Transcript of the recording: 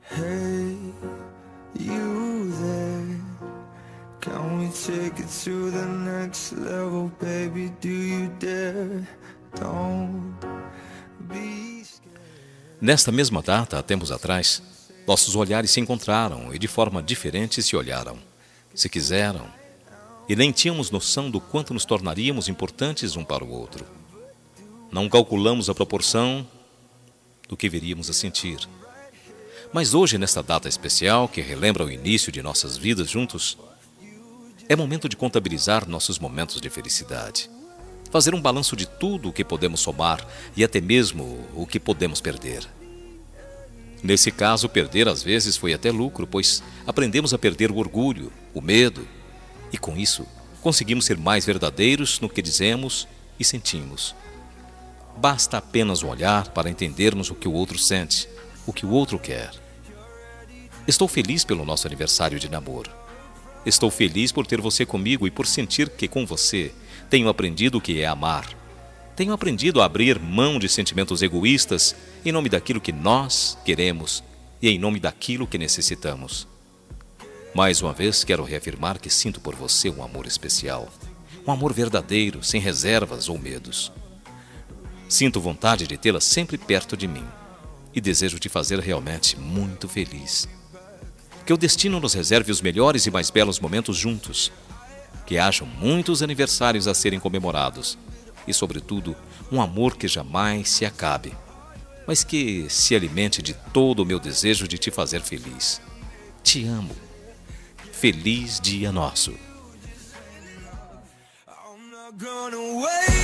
Hey, you there? Can we take it to the next level, baby? Do you dare? Don't be scared. Nesta mesma data, há tempos atrás, nossos olhares se encontraram e de forma diferente se olharam, se quiseram, e nem tínhamos noção do quanto nos tornaríamos importantes um para o outro. Não calculamos a proporção do que viríamos a sentir. Mas hoje, nesta data especial, que relembra o início de nossas vidas juntos, é momento de contabilizar nossos momentos de felicidade. Fazer um balanço de tudo o que podemos somar e até mesmo o que podemos perder. Nesse caso, perder às vezes foi até lucro, pois aprendemos a perder o orgulho, o medo, e com isso conseguimos ser mais verdadeiros no que dizemos e sentimos. Basta apenas um olhar para entendermos o que o outro sente, o que o outro quer. Estou feliz pelo nosso aniversário de namoro. Estou feliz por ter você comigo e por sentir que com você tenho aprendido o que é amar. Tenho aprendido a abrir mão de sentimentos egoístas em nome daquilo que nós queremos e em nome daquilo que necessitamos. Mais uma vez quero reafirmar que sinto por você um amor especial, um amor verdadeiro, sem reservas ou medos. Sinto vontade de tê-la sempre perto de mim e desejo te fazer realmente muito feliz. Que o destino nos reserve os melhores e mais belos momentos juntos. Que hajam muitos aniversários a serem comemorados e, sobretudo, um amor que jamais se acabe, mas que se alimente de todo o meu desejo de te fazer feliz. Te amo. Feliz dia nosso. I'm not gonna wait.